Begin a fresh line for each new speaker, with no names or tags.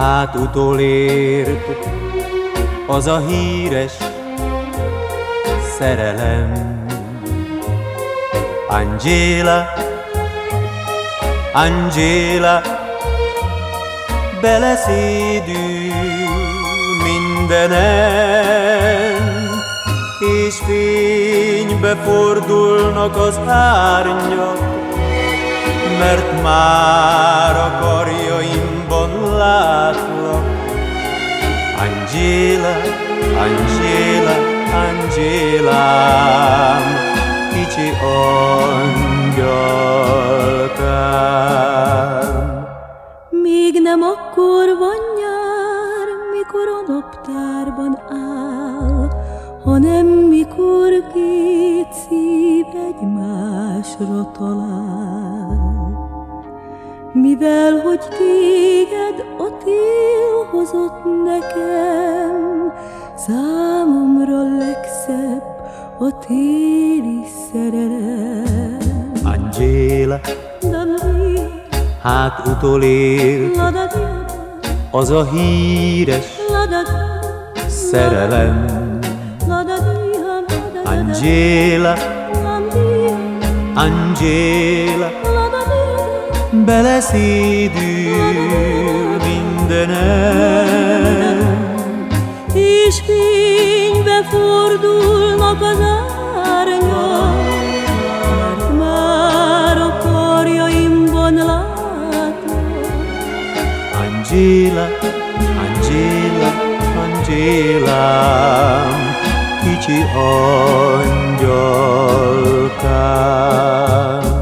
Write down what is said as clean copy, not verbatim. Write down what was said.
hát utolért az a híres szerelem. Angéla, Angéla, beleszédül mindenen, és fénybe fordulnak az árnyak, mert már a karjaimban látlak. Angéla, Angéla, Angélám, kicsi angyalkám.
Még nem akkor van nyár, mikor a naptárban áll, hanem mikor két szív egymásra talál. Mivel hogy téged a tél hozott nekem, számomra legszebb a téli szerelem.
Angéla, hát utolért az a híres szerelem. Angéla, Angéla, beleszédül mindenen,
és fénybe fordulnak az árnyak, mert már a karjaimban látlak.
Angéla, Angéla, Angélám, kicsi angyalkám.